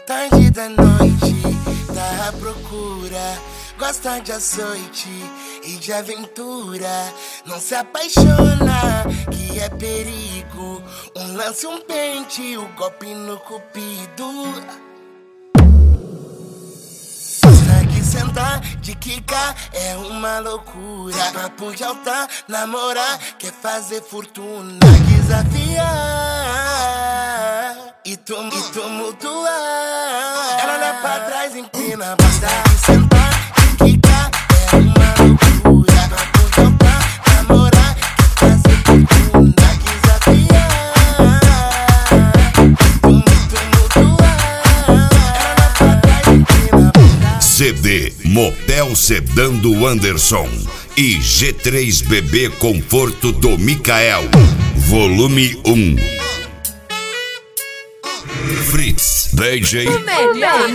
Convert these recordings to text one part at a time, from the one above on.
Tarde da noite, tá à procura, gosta de açoite e de aventura. Não se apaixona, que é perigo. Um lance, um pente, o golpe no cupido. Consegue sentar, de quicar, é uma loucura. Papo de altar, namorar, quer fazer fortuna. Desafiar e tumultuar. Ela olha pra trás, empina, basta sentar, de quicar, é uma loucura. Papo de altar, namorar, quer fazer fortuna. Desafiar CD Motel Sedã do Anderson e G3BB Conforto do Mikael, volume 1. Fritz DJ. O melhor.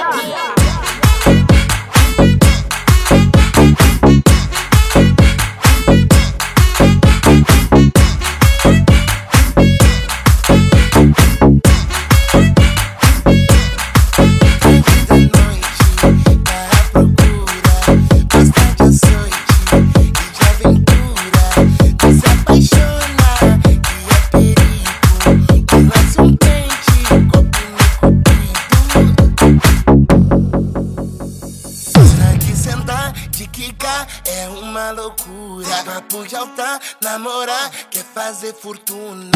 De quicar é uma loucura. Papo de altar, namorar, quer fazer fortuna.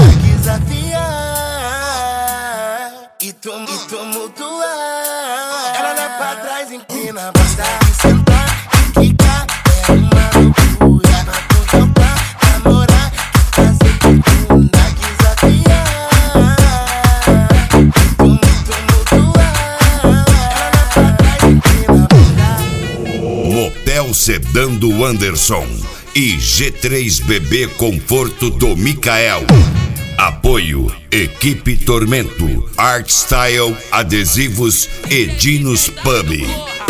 Desafiar e tumultuar. Ela olha pra trás, empina, basta sentar. De quicar é uma loucura. Papo de altar, namorar, quer fazer fortuna. Desafiar Motel Sedã do Anderson e G3BB Conforto do Mikael. Apoio Equipe Tormento, Art Style, Adesivos e Dinos Pub.